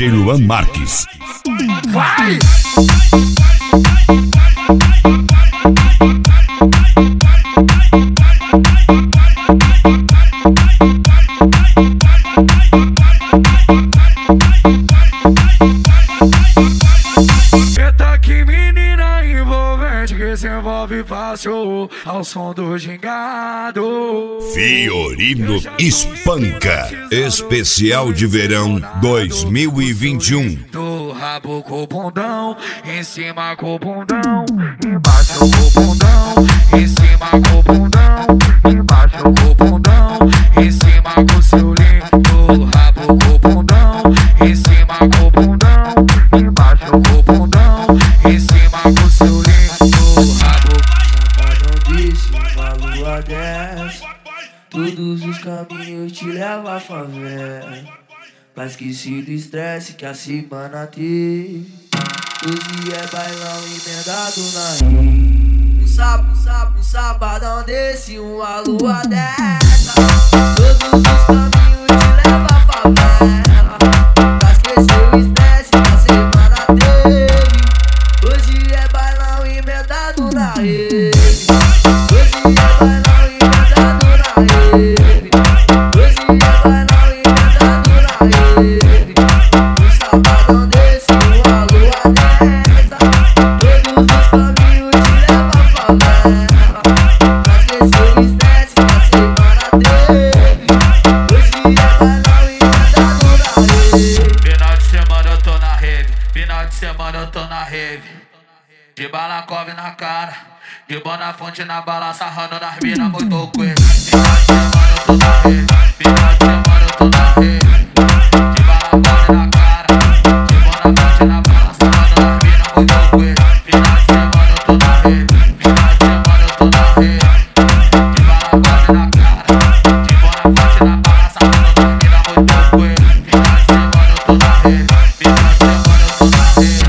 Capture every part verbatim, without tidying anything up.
J Luan Marques. Vai! Eita que menina envolvente que se envolve fácil ao som do gingado. Fiorino Espanca, especial de verão dois mil e vinte e um. Do rabo com o bundão, em cima com o bundão, embaixo com o bundão, em cima com o bundão, embaixo com o bundão, em cima com o seu lindo. Rabo com o bundão, em cima com o bundão, embaixo com o bundão, em cima com o seu lindo. Rabo Não disse uma lua dessa, todos os caminhos te levam à favela. Pra esquecer do estresse que a semana teve. Hoje é bailão emendado na rede. Um sábado, um sábado, um sabadão desse, uma lua dessa. Todos os caminhos te levam à favela. Pra esquecer o estresse que a semana teve. Hoje é bailão emendado na rede. Hoje é bailão emendado na rede. Hoje é bailão emendado na rede. Um sabadão desse, uma lua dessa. Todos os caminhos te levam à favela. Pra esquecer o estresse que a semana teve. Hoje é bailão emendado na rede. Final de semana eu tô na rave, final de semana eu tô na rave. De balacove na cara, de bona fonte na bala, sarrando nas minas muito coelho. Final de semana eu tô na rave, final de semana eu tô na rave. De balacove na cara, de bona fonte na bala, sarrando nas minas muito coelho. Final de semana eu tô na rave, final de semana eu tô na rave. De balacove na cara, de bona fonte na bala, sarrando nas minas muito coelho. Final de semana eu tô na rave, final de semana eu tô na rave.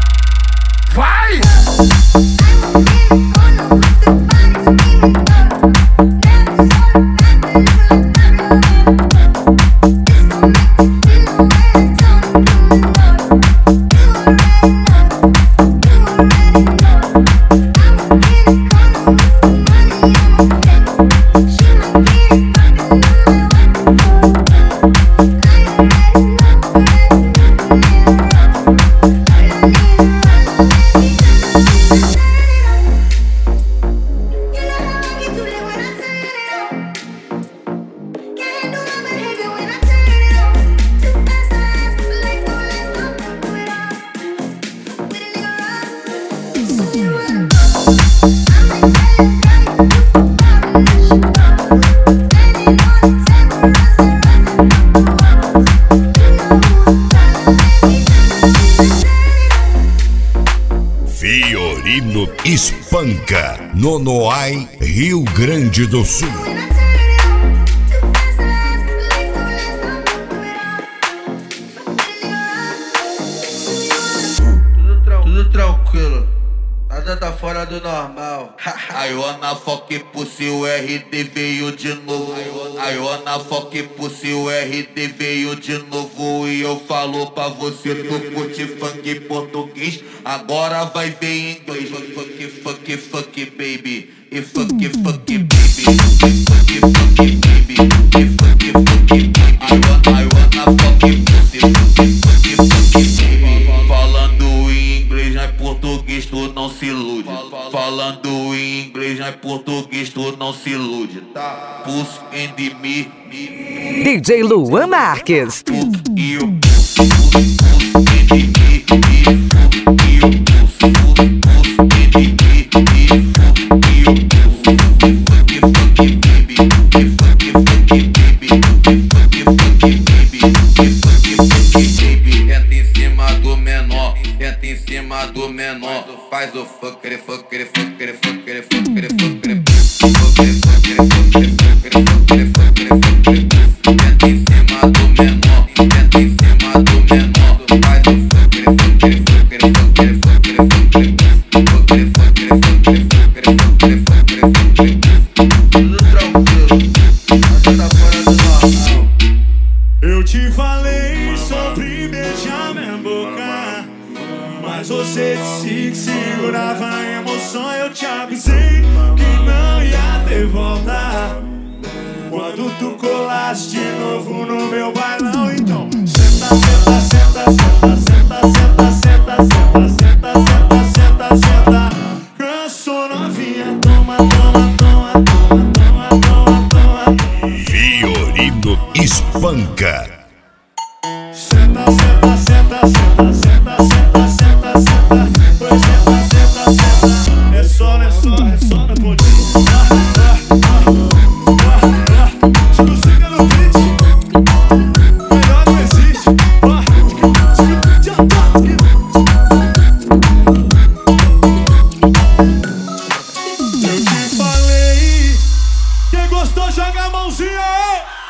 Vai! Fiorino Espanca, Nonoai, Rio Grande do Sul. Tudo tranquilo, nada tá fora do normal. I wanna fuck pussy, o R D veio de novo. I wanna fuck pussy, o R D veio de novo. E eu falo pra você, tu curte funk português, agora vai ver inglês. Fuck, fuck, fuck, baby. E fuck, fuck, baby. E fuck, fuck, baby. E fuck, fuck, baby. I wanna, I wanna fuck pussy, fuck, fuck, fuck, baby. Falando em inglês, não é português, tu não se ilude. Falando em inglês, não é português, tu não se ilude, tá? Pussy and me, me. D J Luan Marques. E o pussy, pussy, pussy and me, me. E o pussy, pussy, pussy and me, me. E o pussy, fuck, fuck, baby. E fuck, fuck, baby. E fuck, fuck, baby. E fuck, fuck, baby. Entra em cima do menor, entra em cima do menor. Faz o fucker, fucker, fucker, fucker, fucker, fucker. Fucker, fucker, fucker, fucker, fucker, fucker, fucker. Entra em cima do menor, entra em cima do menor. Faz o fucker, fucker, fucker, fucker, fucker, fucker. Fucker, fucker, fucker, fucker, fucker, fucker, fucker. Tudo tranquilo, nada tá fora do normal. Eu te falei sobre beijar Mas você disse que segurava a emoção. Eu te avisei que não ia ter volta quando tu colaste de novo no meu bailão. Então senta, senta, senta, senta, senta, senta, senta, senta, senta, senta, senta, senta. Cansou novinha, toma, toma, toma, toma, toma, toma, toma. Fiorino espanca. Senta, senta, senta, senta, senta, senta, senta, senta. Pois senta, senta, senta. É só, é só, é só no pontinho. Se você quer no beat, melhor não existe. Eu te falei, quem gostou joga a mãozinha aí.